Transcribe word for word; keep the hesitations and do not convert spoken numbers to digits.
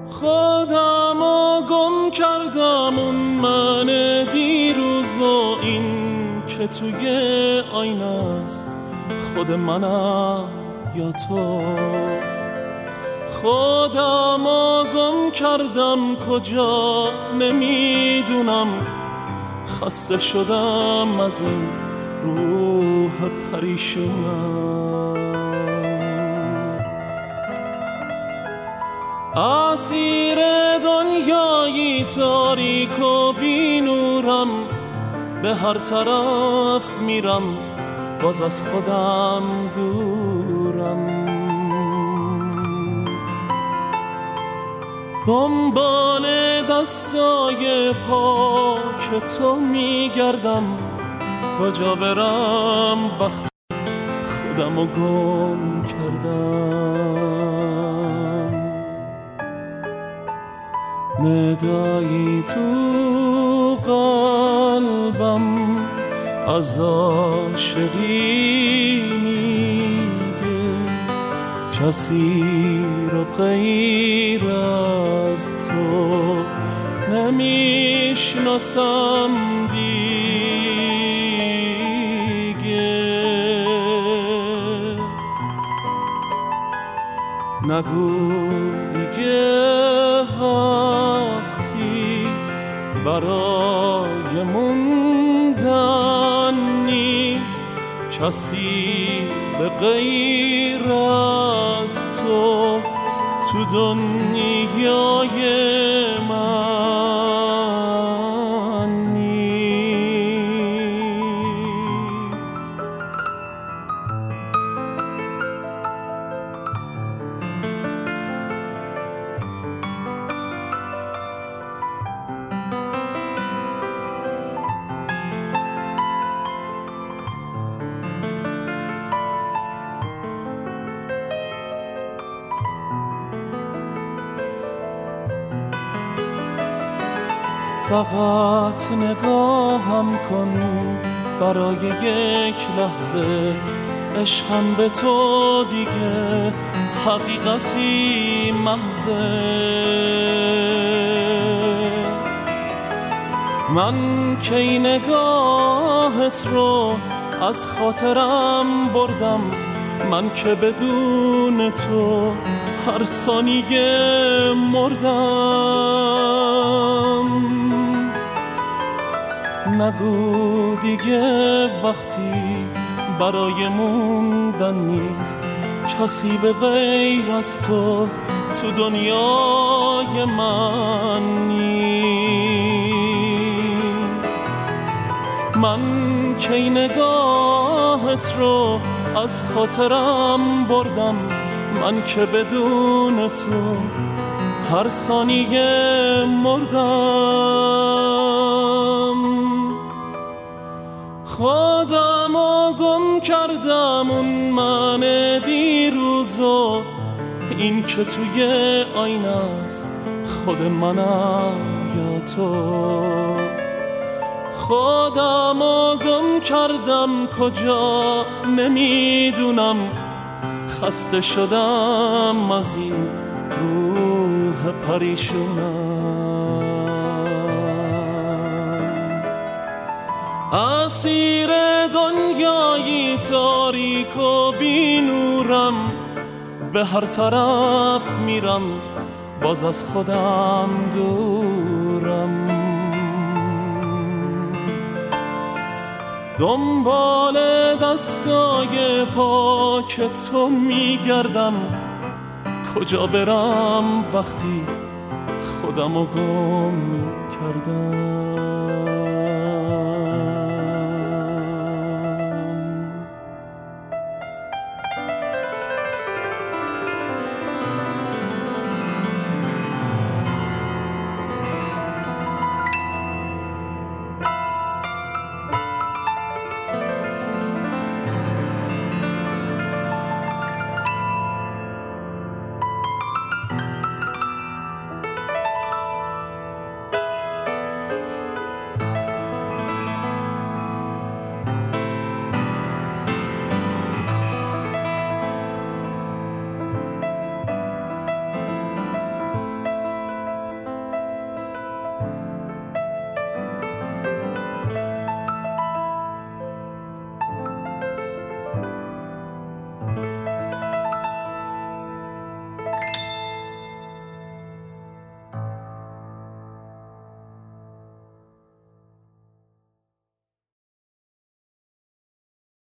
خودمو گم کردم، اون من دیروز و این که توی آینه است، خود منم یا تو. خودمو گم کردم کجا نمیدونم، خسته شدم از این روح پریشونم. اسیر دنیایی تاریک و بی نورم، به هر طرف میرم باز از خودم دورم. دنبال دستای پاک تو میگردم، کجا برم وقتی خودمو گم کردم. ندایی تو قلبم از عاشقی میگه، کسی رو غیر از تو نمیشناسم دیگه. نگو دیگه وقتی برای موندن نیست، کسی به غیر از تو تو دنیای من نیست. فقط نگاهم کن برای یک لحظه، عشقم به تو دیگه حقیقتی محضه. من کی نگاهت رو از خاطرم بردم، من که بدون تو هر ثانیه مردم. نگو دیگه وقتی برای موندن نیست، کسی به غیر از تو تو دنیای من نیست. من کی نگاهت رو از خاطرم بردم، من که بدون تو هر ثانیه مردم. خودمو گم کردم، اون من دیروز و این که توی آینه است، خود منم یا تو. خودمو گم کردم کجا نمیدونم، خسته شدم از این روح پریشونم. اسیر دنیایی تاریک و بی نورم، به هر طرف میرم باز از خودم دورم. دنبال دستای پاک تو میگردم، کجا برم وقتی خودمو گم کردم.